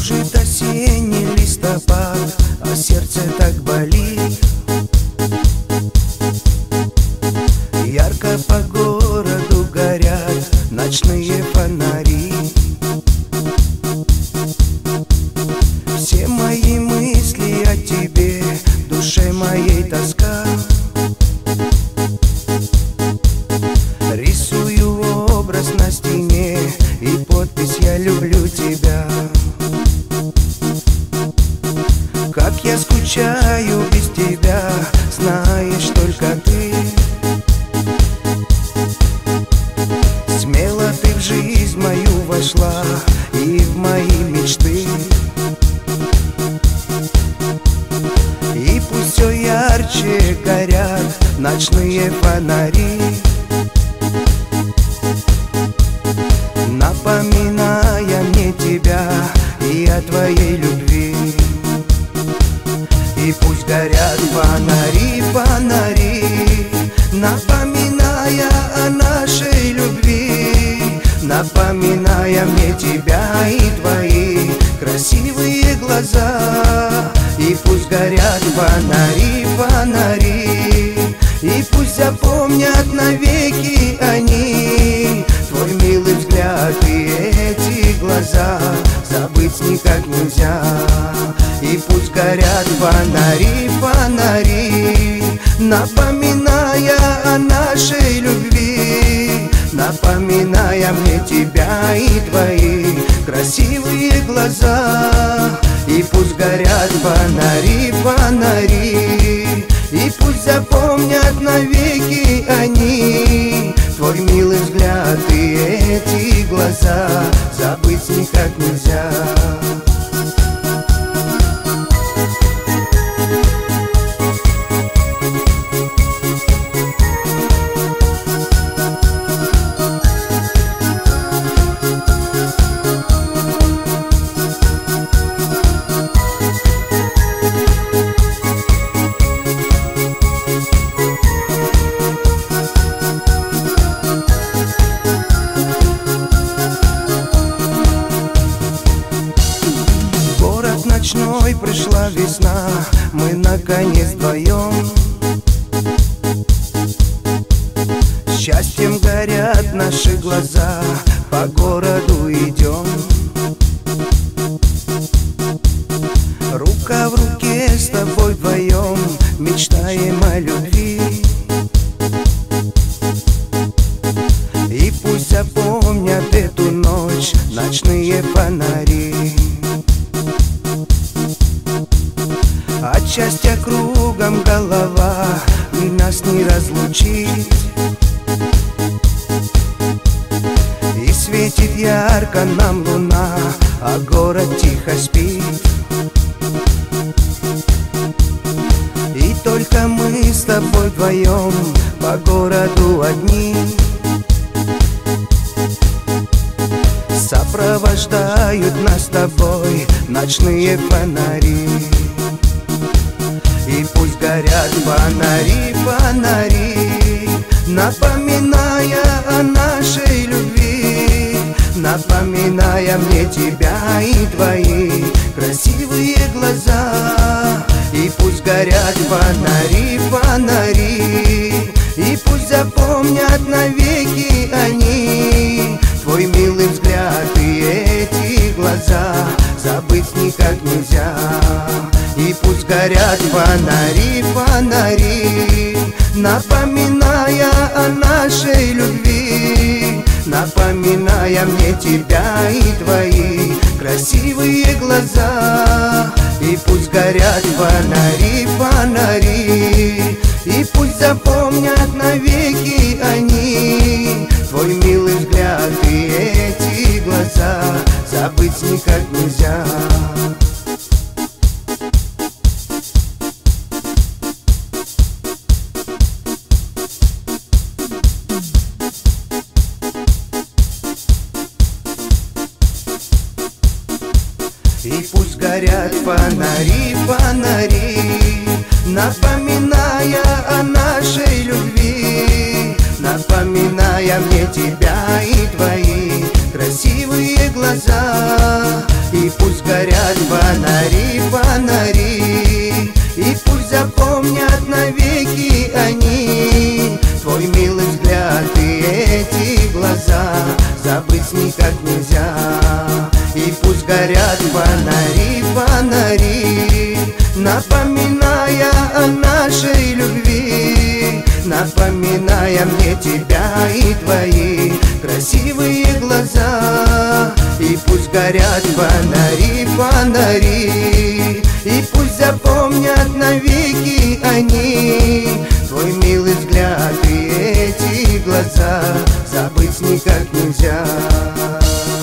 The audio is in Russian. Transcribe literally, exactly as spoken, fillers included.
Кружит осенний листопад, а сердце так болит. Ярко по городу горят ночные фонари. Все мои мысли о тебе, в душе моей тоска. Рисую образ на стене и подпись «Я люблю тебя». Как я скучаю без тебя, знаешь только ты. Смело ты в жизнь мою вошла и в мои мечты. И пусть все ярче горят ночные фонари, напоминая мне тебя и о твоей любви. И пусть горят фонари, фонари, напоминая о нашей любви, напоминая мне тебя и твои красивые глаза. И пусть горят фонари, фонари, и пусть запомнят навеки они твой милый взгляд и эти глаза. Забыть никак нельзя. И пусть горят фонари, фонари, напоминая о нашей любви, напоминая мне тебя и твои красивые глаза. И пусть горят фонари, фонари, и пусть запомнят навеки они твой милый взгляд и эти глаза. Забыть никак нельзя. Ночной пришла весна, мы наконец вдвоем. Счастьем горят наши глаза, по городу идем. Рука в руке с тобой вдвоем, мечтаем о любви. И пусть запомнят эту ночь ночные фонари. От счастья кругом голова, и нас не разлучить. И светит ярко нам луна, а город тихо спит. И только мы с тобой вдвоем по городу одни. Сопровождают нас с тобой ночные фонари. И пусть горят фонари, фонари, напоминая о нашей любви, напоминая мне тебя и твои красивые глаза. И пусть горят фонари, фонари, и пусть запомнят навеки они твой милый взгляд и эти глаза. Забыть никак нельзя. И пусть горят фонари, фонари, напоминая о нашей любви, напоминая мне тебя и твои красивые глаза. И пусть горят фонари, фонари, и пусть запомнят навеки они твой милый взгляд и эти глаза. Забыть никак нельзя. И пусть горят фонари, фонари, напоминая о нашей любви, напоминая мне тебя и твои красивые красивые глаза. И пусть горят фонари, фонари, и пусть запомнят навеки они твой милый взгляд и эти глаза. Забыть никак нельзя. И пусть горят фонари, фонари, напоминая о нашей любви, напоминая мне тебя и твои красивые глаза. И пусть горят фонари, фонари, и пусть запомнят навеки они твой милый взгляд и эти глаза. Забыть никак нельзя.